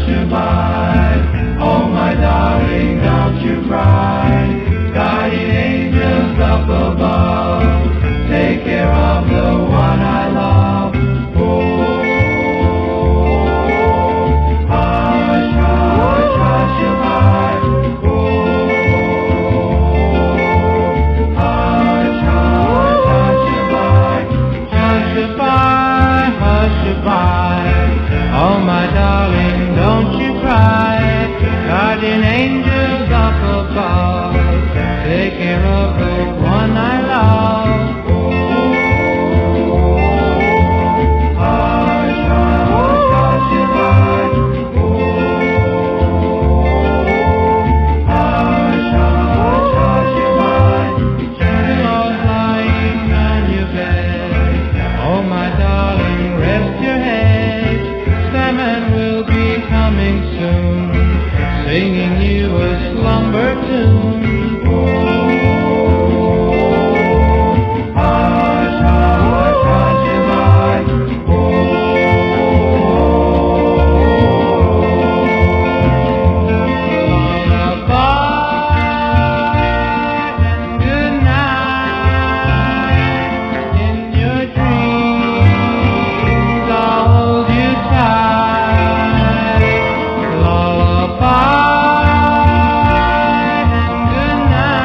Hush-a-bye, oh my darling, don't you cry. Guardian angels up above, take care of the one I love. Oh, hush, hush, hush-a-bye. Oh, hush, hush, hush-a-bye. Hush-a-bye, hush-a-bye, oh my darling, don't you cry. Guardian angels up above, take care of the one I love. Oh, hush, hush, hush-a-bye. Oh, hush, hush, hush-a-bye. You're lying on your bed, oh my darling, rest your head. Sandman will be coming soon, singing you a slumber tune. Oh, hush, hush, hush-a-bye. Lullaby and good night. In your dreams I'll hold you tight. Lullaby and good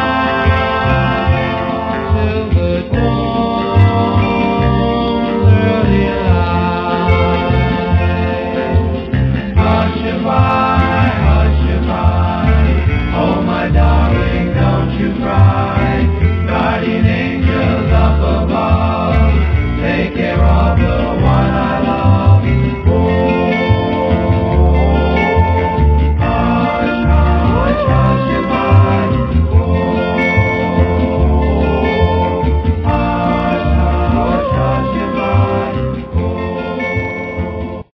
night till the dawn's early light. Hush-a-bye.